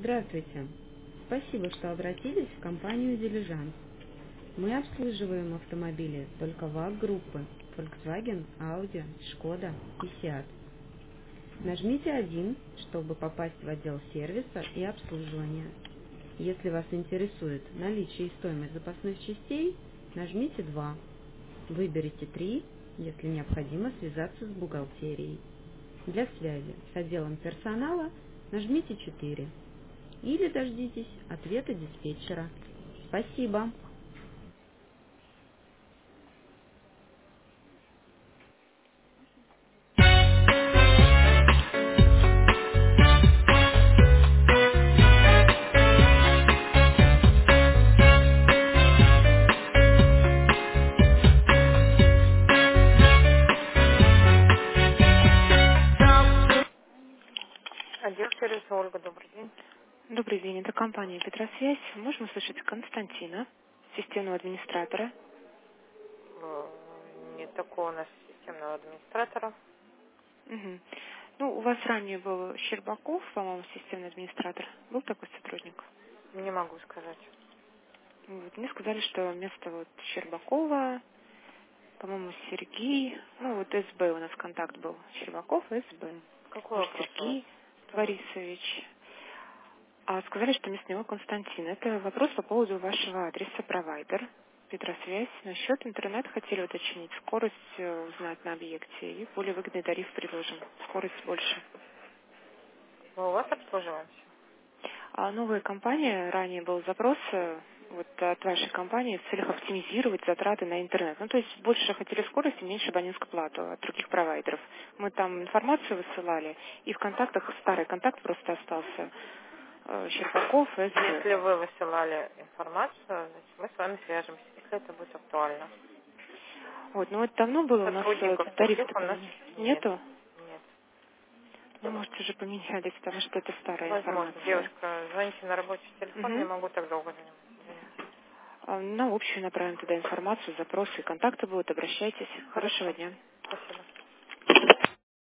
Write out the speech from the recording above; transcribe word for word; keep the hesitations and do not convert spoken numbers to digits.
Здравствуйте. Спасибо, что обратились в компанию «Дилижанс». Мы обслуживаем автомобили только ВАГ-группы Volkswagen, Audi, Skoda и Seat. Нажмите один, чтобы попасть в отдел сервиса и обслуживания. Если вас интересует наличие и стоимость запасных частей, нажмите два. Выберите три, если необходимо связаться с бухгалтерией. Для связи с отделом персонала нажмите четыре. Или дождитесь ответа диспетчера. Спасибо. Отдел сервиса Ольга, добрый день. Добрый день, это компания «Петросвязь». Можно услышать Константина, системного администратора? Э, Нет такого у нас системного администратора. Мгм. Ну, у вас ранее был Щербаков, по-моему, системный администратор. Был такой сотрудник? Не могу сказать. Вот. Мне сказали, что вместо вот Щербакова, по-моему, Сергей, ну вот СБ у нас контакт был, Щербаков, СБ. Какой Может, вопрос у вас? Сергей Борисович. А сказали, что вместо него Константин. Это вопрос по поводу вашего адреса провайдер. Петросвязь. Насчет интернета хотели уточнить. Скорость э, узнать на объекте и более выгодный тариф предложим. Скорость больше. Мы у вас обслуживаемся? А новая компания, ранее был запрос э, вот от вашей компании в целях оптимизировать затраты на интернет. Ну, то есть больше хотели скорость и меньше абонентскую плату от других провайдеров. Мы там информацию высылали, и в контактах старый контакт просто остался. Э, Щербаков, СБ. Если вы высылали информацию, значит, мы с вами свяжемся, если это будет актуально. Вот, ну это давно было, у нас э, Сотрудников таких тариф-то у нас поменялся. нет. Нету? Нет. Ну, может, уже поменялись, потому что это старая Возможно. информация. Девушка, звоните на рабочий телефон, не Угу. могу так долго заниматься. На общую направим туда информацию, запросы, контакты будут, обращайтесь. Хорошего Хорошо. дня.